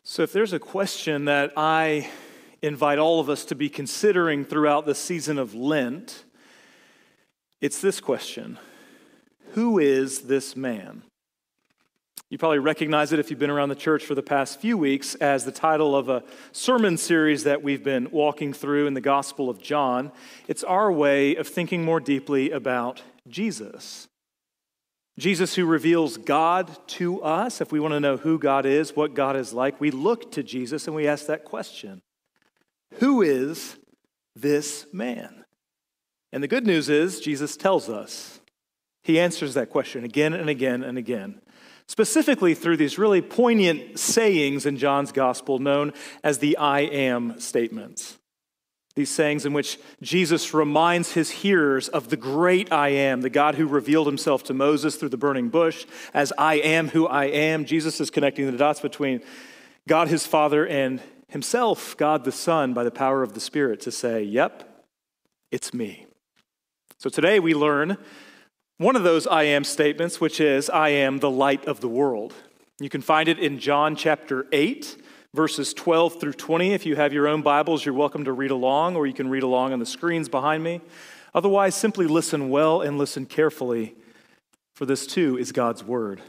So if there's a question that I invite all of us to be considering throughout the season of Lent, it's this question: who is this man? You probably recognize it if you've been around the church for the past few weeks as the title of a sermon series that we've been walking through in the Gospel of John. It's our way of thinking more deeply about Jesus. Jesus who reveals God to us. If we want to know who God is, what God is like, we look to Jesus and we ask that question: who is this man? And the good news is Jesus tells us. He answers that question again and again and again, specifically through these really poignant sayings in John's gospel known as the I am statements. These sayings in which Jesus reminds his hearers of the great I am, the God who revealed himself to Moses through the burning bush as I am who I am. Jesus is connecting the dots between God his Father and himself, God the Son, by the power of the Spirit to say, yep, it's me. So today we learn one of those I am statements, which is, I am the light of the world. You can find it in John chapter 8, verses 12 through 20. If you have your own Bibles, you're welcome to read along, or you can read along on the screens behind me. Otherwise, simply listen well and listen carefully, for this too is God's word.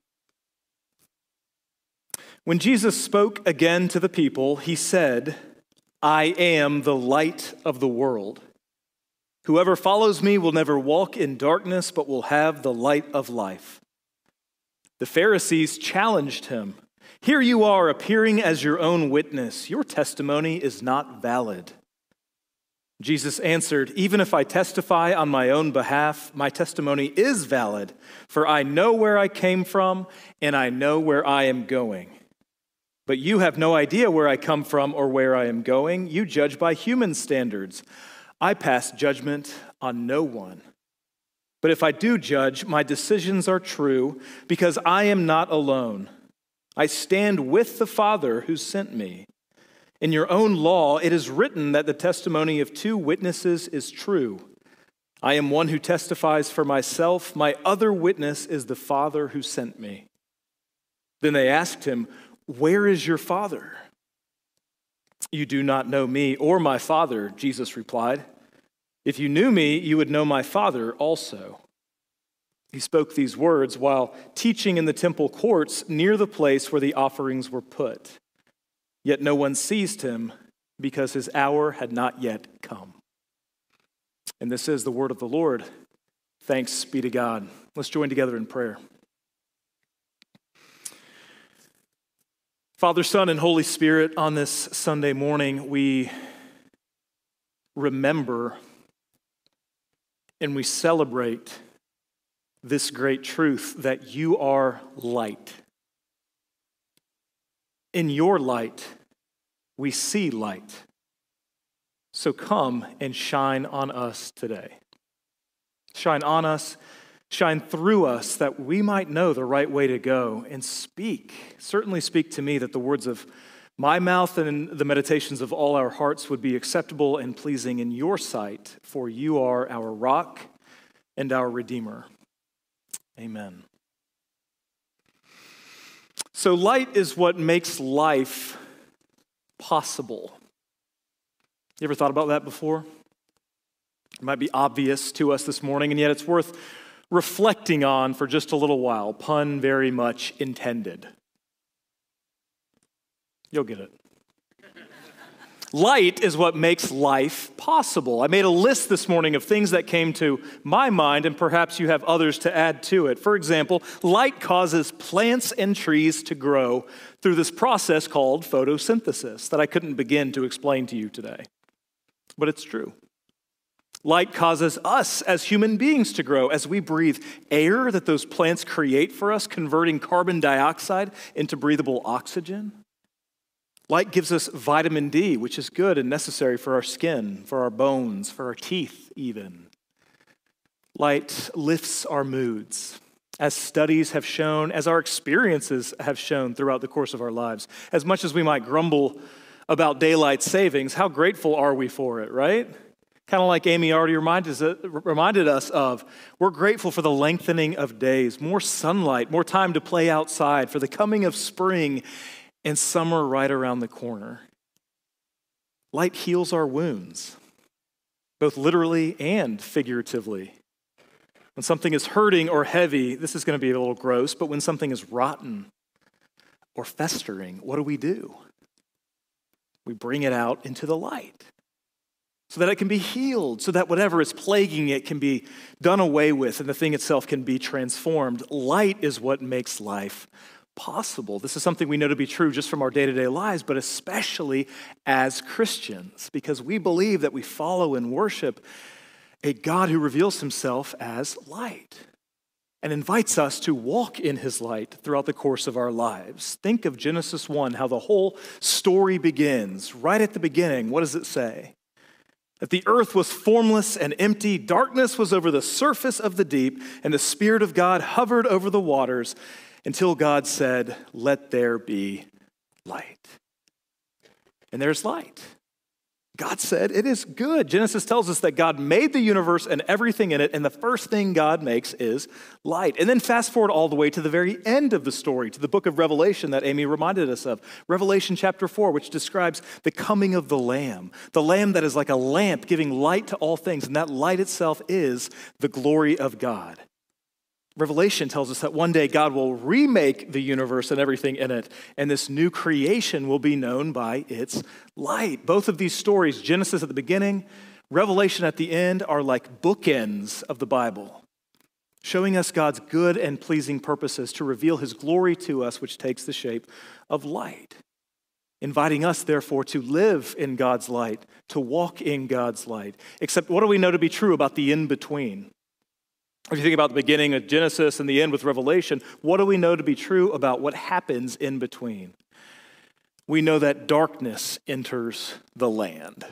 When Jesus spoke again to the people, he said, I am the light of the world. Whoever follows me will never walk in darkness, but will have the light of life. The Pharisees challenged him. Here you are appearing as your own witness. Your testimony is not valid. Jesus answered, even if I testify on my own behalf, my testimony is valid, for I know where I came from and I know where I am going. But you have no idea where I come from or where I am going. You judge by human standards. I pass judgment on no one. But if I do judge, my decisions are true because I am not alone. I stand with the Father who sent me. In your own law, it is written that the testimony of two witnesses is true. I am one who testifies for myself. My other witness is the Father who sent me. Then they asked him, where is your Father? You do not know me or my Father, Jesus replied. If you knew me, you would know my Father also. He spoke these words while teaching in the temple courts near the place where the offerings were put. Yet no one seized him because his hour had not yet come. And this is the word of the Lord. Thanks be to God. Let's join together in prayer. Father, Son, and Holy Spirit, on this Sunday morning, we remember and we celebrate this great truth that you are light. In your light, we see light. So come and shine on us today. Shine on us, shine through us, that we might know the right way to go and speak. Certainly speak to me that the words of my mouth and the meditations of all our hearts would be acceptable and pleasing in your sight, for you are our rock and our Redeemer. Amen. So light is what makes life possible. You ever thought about that before? It might be obvious to us this morning, and yet it's worth reflecting on for just a little while. Pun very much intended. You'll get it. Light is what makes life possible. I made a list this morning of things that came to my mind, and perhaps you have others to add to it. For example, light causes plants and trees to grow through this process called photosynthesis that I couldn't begin to explain to you today. But it's true. Light causes us as human beings to grow as we breathe air that those plants create for us, converting carbon dioxide into breathable oxygen. Light gives us vitamin D, which is good and necessary for our skin, for our bones, for our teeth even. Light lifts our moods, as studies have shown, as our experiences have shown throughout the course of our lives. As much as we might grumble about daylight savings, how grateful are we for it, right? Kind of like Amy already reminded us of, we're grateful for the lengthening of days, more sunlight, more time to play outside, for the coming of spring, and summer right around the corner. Light heals our wounds, both literally and figuratively. When something is hurting or heavy, this is going to be a little gross, but when something is rotten or festering, what do? We bring it out into the light so that it can be healed, so that whatever is plaguing it can be done away with and the thing itself can be transformed. Light is what makes life possible. This is something we know to be true just from our day-to-day lives, but especially as Christians, because we believe that we follow and worship a God who reveals himself as light and invites us to walk in his light throughout the course of our lives. Think of Genesis 1, how the whole story begins. Right at the beginning, what does it say? That the earth was formless and empty, darkness was over the surface of the deep, and the Spirit of God hovered over the waters until God said, "Let there be light." And there's light. God said, it is good. Genesis tells us that God made the universe and everything in it, and the first thing God makes is light. And then fast forward all the way to the very end of the story, to the book of Revelation that Amy reminded us of. Revelation chapter 4, which describes the coming of the Lamb that is like a lamp giving light to all things, and that light itself is the glory of God. Revelation tells us that one day God will remake the universe and everything in it, and this new creation will be known by its light. Both of these stories, Genesis at the beginning, Revelation at the end, are like bookends of the Bible, showing us God's good and pleasing purposes to reveal his glory to us, which takes the shape of light, inviting us, therefore, to live in God's light, to walk in God's light. Except what do we know to be true about the in-between? If you think about the beginning of Genesis and the end with Revelation, what do we know to be true about what happens in between? We know that darkness enters the land.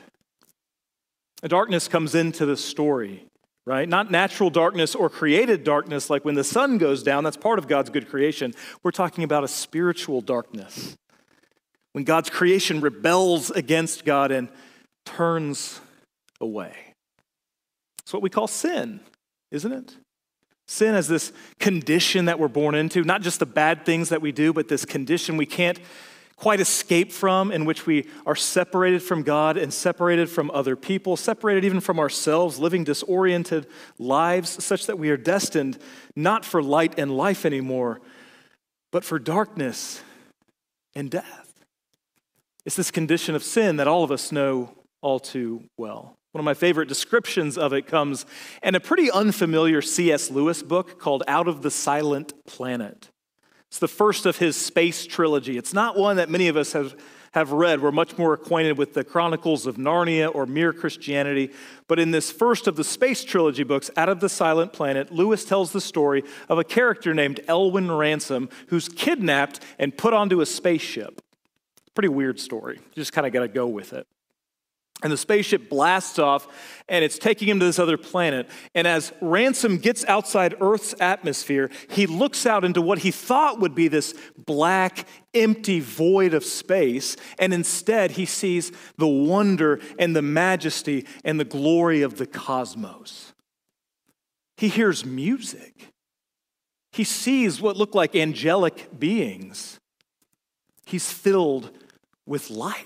And darkness comes into the story, right? Not natural darkness or created darkness like when the sun goes down. That's part of God's good creation. We're talking about a spiritual darkness. When God's creation rebels against God and turns away. It's what we call sin, isn't it? Sin is this condition that we're born into, not just the bad things that we do, but this condition we can't quite escape from, in which we are separated from God and separated from other people, separated even from ourselves, living disoriented lives such that we are destined not for light and life anymore, but for darkness and death. It's this condition of sin that all of us know all too well. One of my favorite descriptions of it comes in a pretty unfamiliar C.S. Lewis book called Out of the Silent Planet. It's the first of his space trilogy. It's not one that many of us have read. We're much more acquainted with the Chronicles of Narnia or Mere Christianity. But in this first of the space trilogy books, Out of the Silent Planet, Lewis tells the story of a character named Elwin Ransom who's kidnapped and put onto a spaceship. Pretty weird story. You just kind of got to go with it. And the spaceship blasts off, and it's taking him to this other planet. And as Ransom gets outside Earth's atmosphere, he looks out into what he thought would be this black, empty void of space. And instead, he sees the wonder and the majesty and the glory of the cosmos. He hears music. He sees what look like angelic beings. He's filled with light.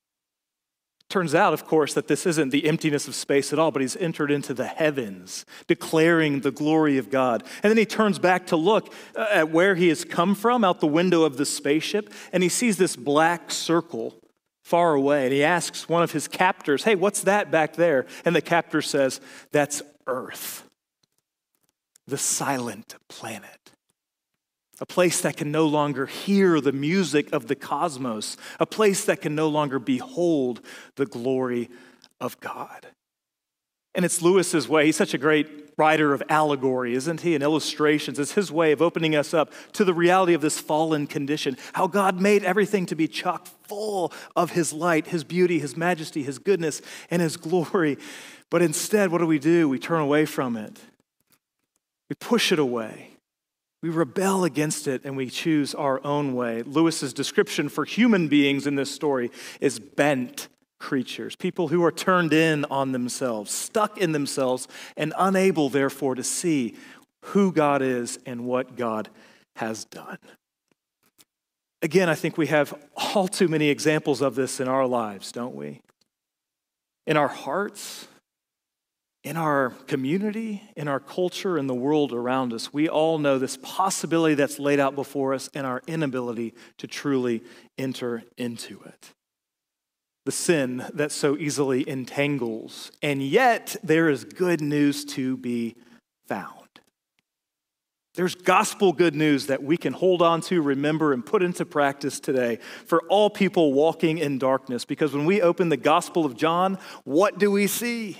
Turns out, of course, that this isn't the emptiness of space at all, but he's entered into the heavens, declaring the glory of God. And then he turns back to look at where he has come from, out the window of the spaceship, and he sees this black circle far away. And he asks one of his captors, "Hey, what's that back there?" And the captor says, "That's Earth, the silent planet. A place that can no longer hear the music of the cosmos. A place that can no longer behold the glory of God." And it's Lewis's way. He's such a great writer of allegory, isn't he? And illustrations. It's his way of opening us up to the reality of this fallen condition. How God made everything to be chock full of his light, his beauty, his majesty, his goodness, and his glory. But instead, what do? We turn away from it. We push it away. We rebel against it and we choose our own way. Lewis's description for human beings in this story is bent creatures, people who are turned in on themselves, stuck in themselves, and unable, therefore, to see who God is and what God has done. Again, I think we have all too many examples of this in our lives, don't we? In our hearts, in our community, in our culture, in the world around us, we all know this possibility that's laid out before us and our inability to truly enter into it. The sin that so easily entangles, and yet there is good news to be found. There's gospel good news that we can hold on to, remember, and put into practice today for all people walking in darkness. Because when we open the Gospel of John, what do we see?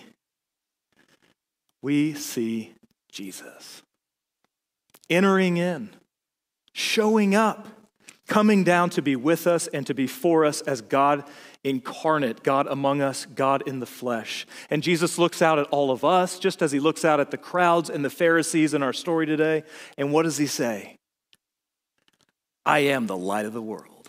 We see Jesus entering in, showing up, coming down to be with us and to be for us as God incarnate, God among us, God in the flesh. And Jesus looks out at all of us, just as he looks out at the crowds and the Pharisees in our story today. And what does he say? I am the light of the world.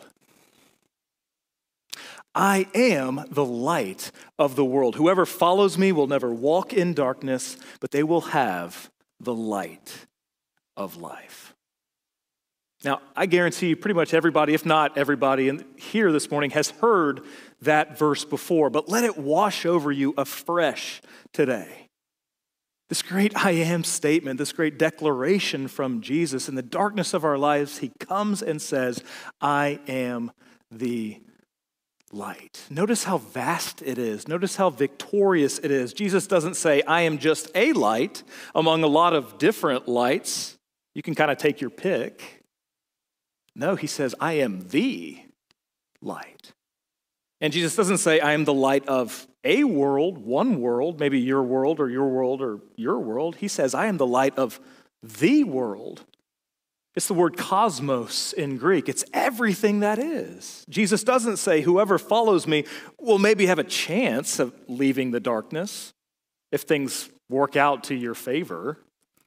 I am the light of the world. Whoever follows me will never walk in darkness, but they will have the light of life. Now, I guarantee you pretty much everybody, if not everybody here this morning, has heard that verse before, but let it wash over you afresh today. This great I am statement, this great declaration from Jesus, in the darkness of our lives, he comes and says, I am the light. Notice how vast it is. Notice how victorious it is. Jesus doesn't say, I am just a light among a lot of different lights. You can kind of take your pick. No, he says, I am the light. And Jesus doesn't say, I am the light of a world, one world, maybe your world or your world or your world. He says, I am the light of the world. It's the word cosmos in Greek. It's everything that is. Jesus doesn't say, whoever follows me will maybe have a chance of leaving the darkness if things work out to your favor.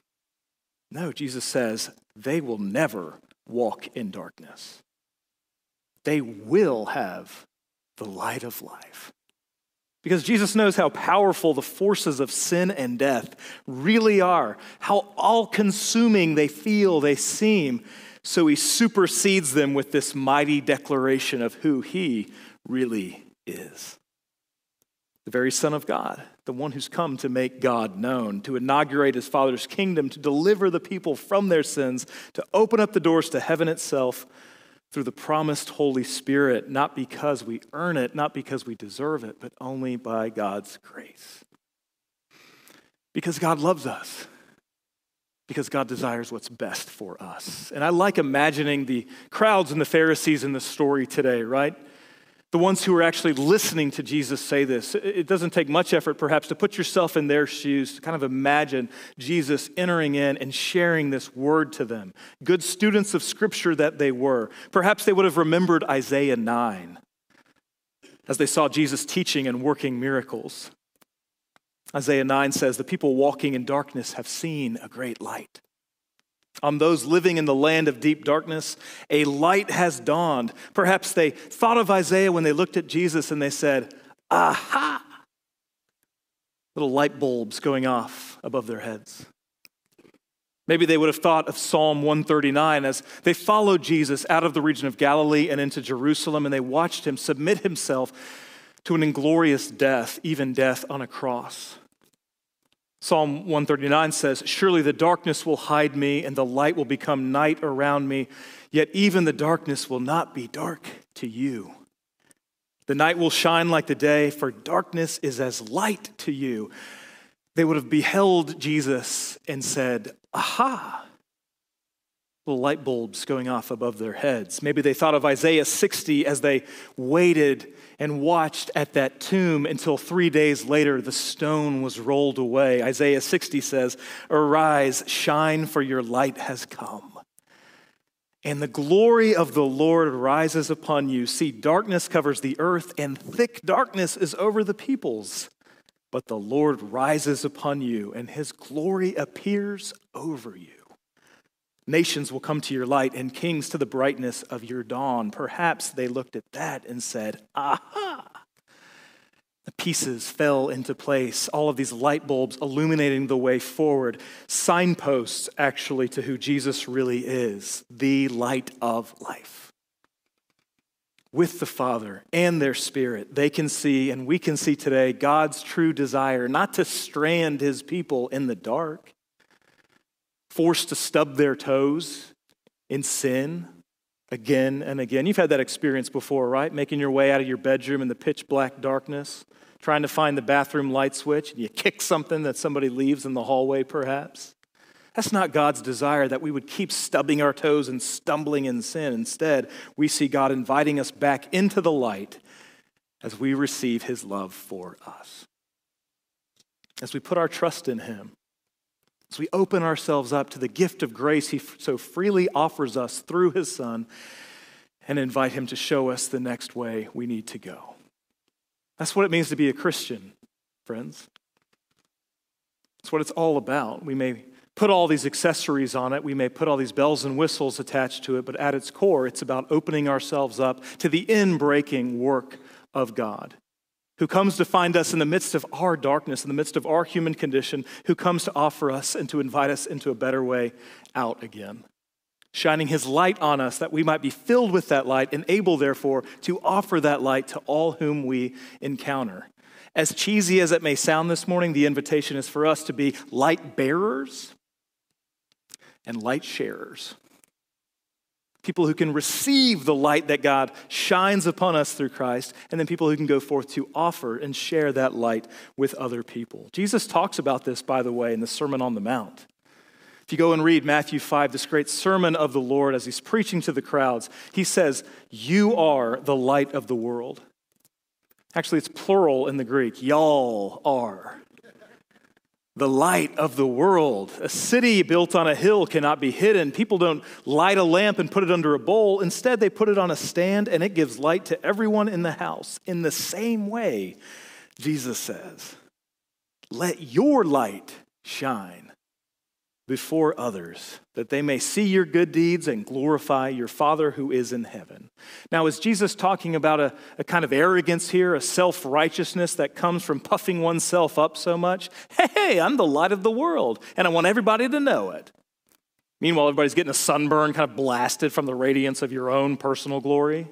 No, Jesus says, they will never walk in darkness. They will have the light of life. Because Jesus knows how powerful the forces of sin and death really are, how all-consuming they feel, they seem. So he supersedes them with this mighty declaration of who he really is. The very Son of God, the one who's come to make God known, to inaugurate his Father's kingdom, to deliver the people from their sins, to open up the doors to heaven itself through the promised Holy Spirit, not because we earn it, not because we deserve it, but only by God's grace. Because God loves us. Because God desires what's best for us. And I like imagining the crowds and the Pharisees in the story today, right? The ones who are actually listening to Jesus say this. It doesn't take much effort, perhaps, to put yourself in their shoes, to kind of imagine Jesus entering in and sharing this word to them. Good students of Scripture that they were. Perhaps they would have remembered Isaiah 9 as they saw Jesus teaching and working miracles. Isaiah 9 says, the people walking in darkness have seen a great light. On those living in the land of deep darkness, a light has dawned. Perhaps they thought of Isaiah when they looked at Jesus and they said, aha! Little light bulbs going off above their heads. Maybe they would have thought of Psalm 139 as they followed Jesus out of the region of Galilee and into Jerusalem, and they watched him submit himself to an inglorious death, even death on a cross. Psalm 139 says, surely the darkness will hide me and the light will become night around me, yet even the darkness will not be dark to you. The night will shine like the day, for darkness is as light to you. They would have beheld Jesus and said, aha! Little light bulbs going off above their heads. Maybe they thought of Isaiah 60 as they waited and watched at that tomb until 3 days later the stone was rolled away. Isaiah 60 says, arise, shine, for your light has come. And the glory of the Lord rises upon you. See, darkness covers the earth, and thick darkness is over the peoples. But the Lord rises upon you, and his glory appears over you. Nations will come to your light, and kings to the brightness of your dawn. Perhaps they looked at that and said, aha! The pieces fell into place. All of these light bulbs illuminating the way forward. Signposts, actually, to who Jesus really is, the light of life. with the Father and their Spirit, they can see, and we can see today, God's true desire not to strand his people in the dark, forced to stub their toes in sin again and again. You've had that experience before, right? Making your way out of your bedroom in the pitch black darkness, trying to find the bathroom light switch, and you kick something that somebody leaves in the hallway, perhaps. That's not God's desire, that we would keep stubbing our toes and stumbling in sin. Instead, we see God inviting us back into the light as we receive his love for us. As we put our trust in him, as we open ourselves up to the gift of grace he so freely offers us through his Son, and invite him to show us the next way we need to go. That's what it means to be a Christian, friends. That's what it's all about. We may put all these accessories on it. We may put all these bells and whistles attached to it, but at its core, it's about opening ourselves up to the in-breaking work of God, who comes to find us in the midst of our darkness, in the midst of our human condition, who comes to offer us and to invite us into a better way out again, shining his light on us that we might be filled with that light and able, therefore, to offer that light to all whom we encounter. As cheesy as it may sound this morning, the invitation is for us to be light bearers and light sharers. People who can receive the light that God shines upon us through Christ, and then people who can go forth to offer and share that light with other people. Jesus talks about this, by the way, in the Sermon on the Mount. If you go and read Matthew 5, this great sermon of the Lord as he's preaching to the crowds, he says, "You are the light of the world." Actually, it's plural in the Greek. Y'all are the light of the world. A city built on a hill cannot be hidden. People don't light a lamp and put it under a bowl. Instead, they put it on a stand, and it gives light to everyone in the house. In the same way, Jesus says, let your light shine before others, that they may see your good deeds and glorify your Father who is in heaven. Now, is Jesus talking about a kind of arrogance here, a self-righteousness that comes from puffing oneself up so much? Hey, I'm the light of the world, and I want everybody to know it. Meanwhile, everybody's getting a sunburn, kind of blasted from the radiance of your own personal glory.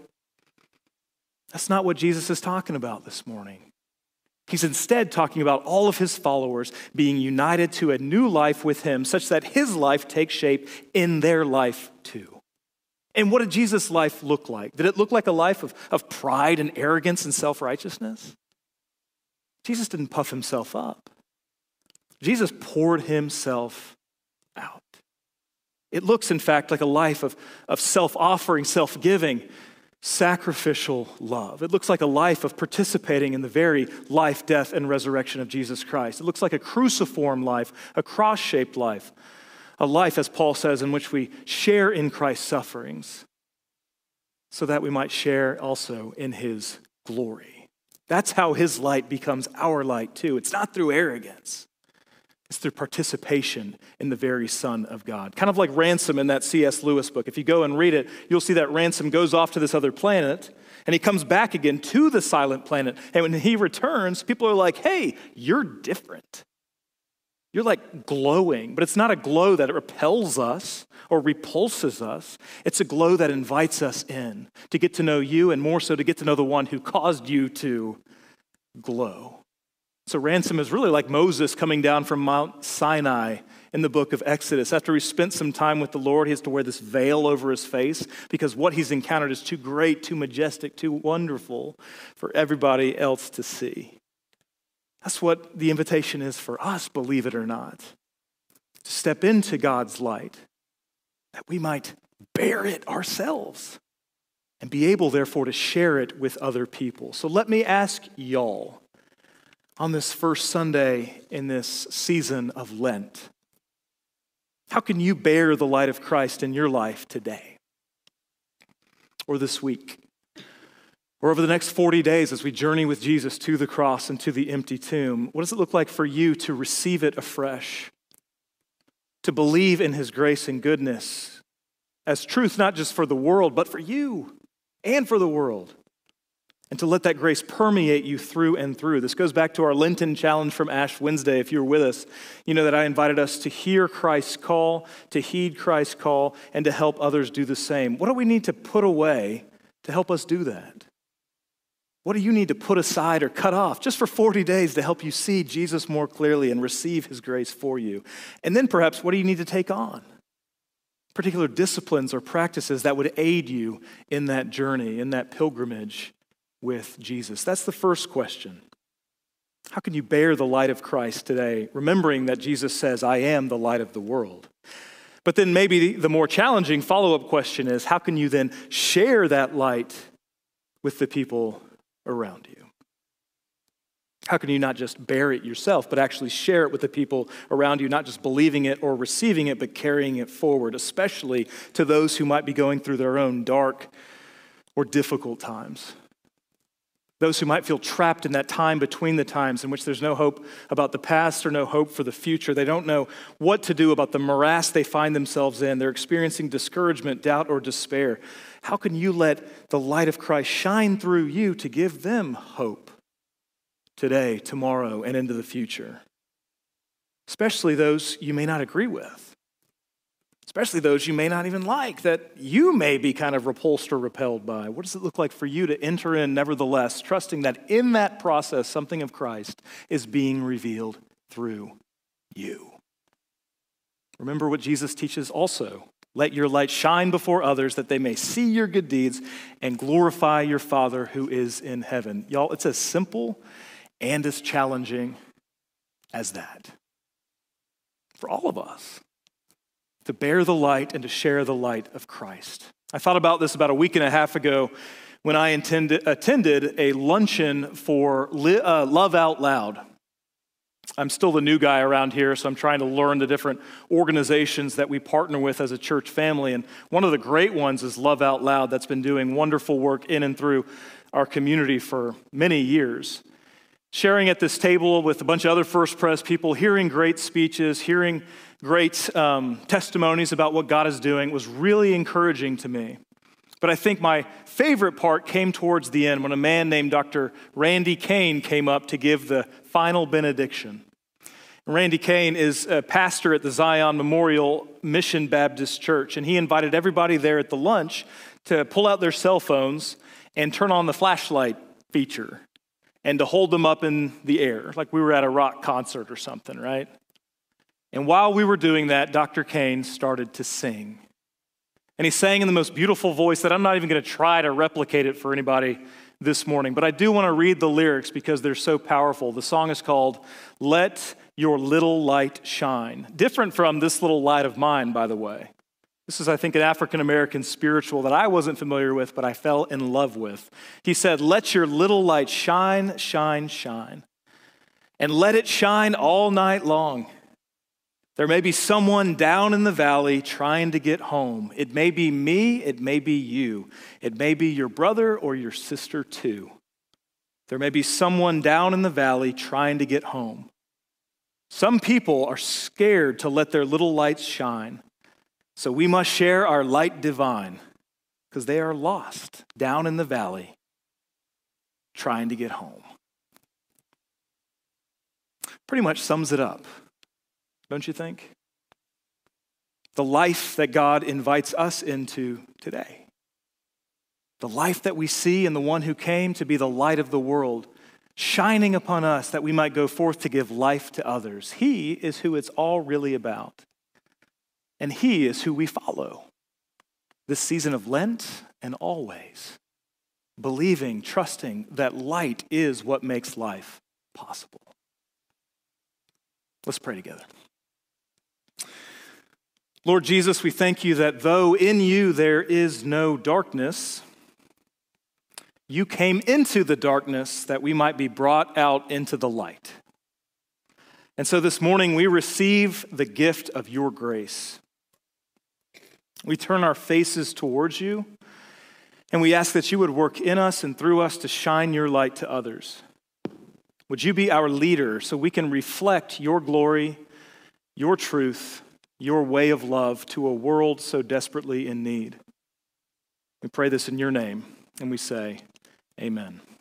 That's not what Jesus is talking about this morning. He's instead talking about all of his followers being united to a new life with him, such that his life takes shape in their life too. And what did Jesus' life look like? Did it look like a life of pride and arrogance and self-righteousness? Jesus didn't puff himself up. Jesus poured himself out. It looks, in fact, like a life of self-offering, self-giving, sacrificial love. It looks like a life of participating in the very life, death, and resurrection of Jesus Christ. It looks like a cruciform life, a cross-shaped life, a life, as Paul says, in which we share in Christ's sufferings so that we might share also in his glory. That's how his light becomes our light too. It's not through arrogance. It's through participation in the very Son of God. Kind of like Ransom in that C.S. Lewis book. If you go and read it, you'll see that Ransom goes off to this other planet, and he comes back again to the silent planet. And when he returns, people are like, hey, you're different. You're like glowing. But it's not a glow that repels us or repulses us. It's a glow that invites us in to get to know you, and more so to get to know the one who caused you to glow. So Ransom is really like Moses coming down from Mount Sinai in the book of Exodus. After he spent some time with the Lord, he has to wear this veil over his face because what he's encountered is too great, too majestic, too wonderful for everybody else to see. That's what the invitation is for us, believe it or not. To step into God's light, that we might bear it ourselves and be able, therefore, to share it with other people. So let me ask y'all, on this first Sunday in this season of Lent, how can you bear the light of Christ in your life today or this week or over the next 40 days as we journey with Jesus to the cross and to the empty tomb? What does it look like for you to receive it afresh, to believe in his grace and goodness as truth not just for the world, but for you and for the world? And to let that grace permeate you through and through. This goes back to our Lenten challenge from Ash Wednesday. If you were with us, you know that I invited us to hear Christ's call, to heed Christ's call, and to help others do the same. What do we need to put away to help us do that? What do you need to put aside or cut off just for 40 days to help you see Jesus more clearly and receive his grace for you? And then perhaps what do you need to take on? Particular disciplines or practices that would aid you in that journey, in that pilgrimage with Jesus. That's the first question. How can you bear the light of Christ today, remembering that Jesus says, I am the light of the world? But then maybe the more challenging follow-up question is, how can you then share that light with the people around you? How can you not just bear it yourself, but actually share it with the people around you, not just believing it or receiving it, but carrying it forward, especially to those who might be going through their own dark or difficult times? Those who might feel trapped in that time between the times in which there's no hope about the past or no hope for the future. They don't know what to do about the morass they find themselves in. They're experiencing discouragement, doubt, or despair. How can you let the light of Christ shine through you to give them hope today, tomorrow, and into the future? Especially those you may not agree with. Especially those you may not even like, that you may be kind of repulsed or repelled by. What does it look like for you to enter in nevertheless, trusting that in that process, something of Christ is being revealed through you? Remember what Jesus teaches also. Let your light shine before others that they may see your good deeds and glorify your Father who is in heaven. Y'all, it's as simple and as challenging as that. For all of us. To bear the light and to share the light of Christ. I thought about this about a week and a half ago when I attended a luncheon for Love Out Loud. I'm still the new guy around here, so I'm trying to learn the different organizations that we partner with as a church family. And one of the great ones is Love Out Loud, that's been doing wonderful work in and through our community for many years. Sharing at this table with a bunch of other First Pres people, hearing great speeches, hearing great testimonies about what God is doing was really encouraging to me. But I think my favorite part came towards the end when a man named Dr. Randy Kane came up to give the final benediction. Randy Kane is a pastor at the Zion Memorial Mission Baptist Church, and he invited everybody there at the lunch to pull out their cell phones and turn on the flashlight feature and to hold them up in the air, like we were at a rock concert or something, right? And while we were doing that, Dr. Kane started to sing. And he sang in the most beautiful voice that I'm not even going to try to replicate it for anybody this morning. But I do want to read the lyrics because they're so powerful. The song is called Let Your Little Light Shine. Different from This Little Light of Mine, by the way. This is, I think, an African-American spiritual that I wasn't familiar with, but I fell in love with. He said, let your little light shine, shine, shine. And let it shine all night long. There may be someone down in the valley trying to get home. It may be me, it may be you. It may be your brother or your sister too. There may be someone down in the valley trying to get home. Some people are scared to let their little lights shine. So we must share our light divine because they are lost down in the valley trying to get home. Pretty much sums it up. Don't you think? The life that God invites us into today. The life that we see in the one who came to be the light of the world, shining upon us that we might go forth to give life to others. He is who it's all really about. And he is who we follow. This season of Lent and always. Believing, trusting that light is what makes life possible. Let's pray together. Lord Jesus, we thank you that though in you there is no darkness, you came into the darkness that we might be brought out into the light. And so this morning we receive the gift of your grace. We turn our faces towards you, and we ask that you would work in us and through us to shine your light to others. Would you be our leader so we can reflect your glory, your truth, your way of love to a world so desperately in need? We pray this in your name, and we say, amen.